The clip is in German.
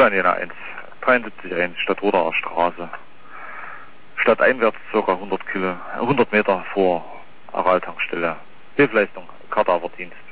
Planjena 1, 73 Stadtroderer Straße. Stadteinwärts ca. 100 Meter vor Araltankstelle. Hilfleistung, Kadaverdienst.